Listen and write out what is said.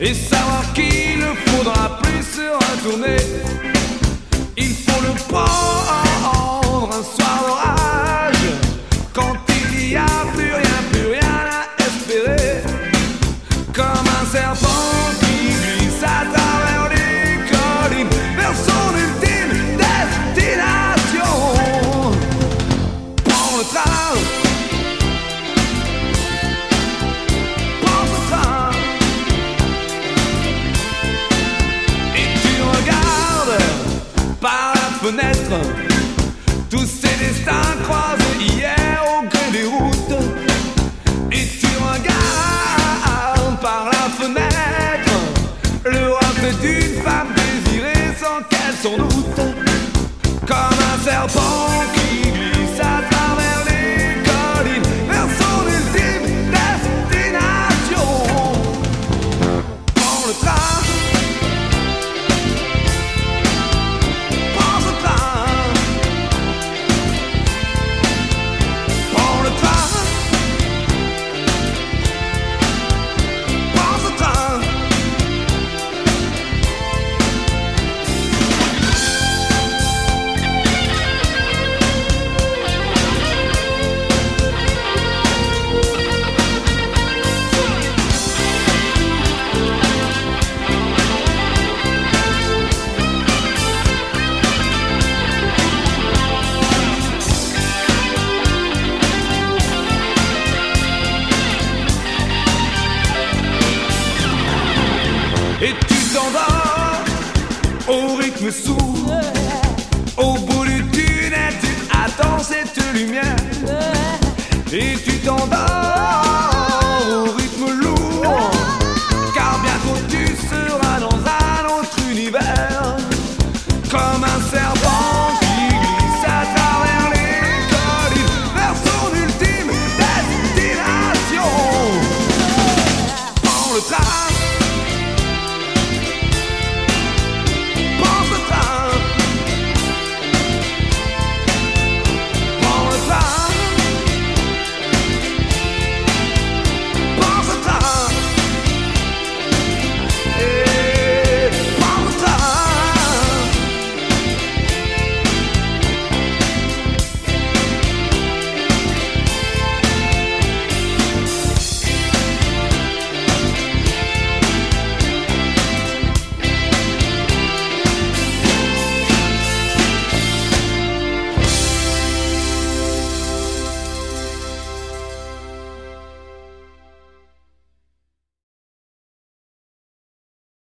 et savoir qu'il ne faudra plus se retourner. Il faut le prendre un soir d'orage, quand il n'y a plus rien à espérer. Comme un serpent qui glisse à travers les collines vers son ultime destination. Prends le train, prends le train, et tu regardes par la fenêtre tous ces destins croisés hier au gré des routes. Et tu regardes par la fenêtre le reflet d'une femme désirée sans qu'elle s'en doute. Comme un serpent qui glisse à travers les collines vers son ultime destination. Prends le train, prends le train, prends le train, prends le train. Et tu t'endors au rythme sourd. Au bout du tunnel, tu attends cette lumière. Et tu t'endors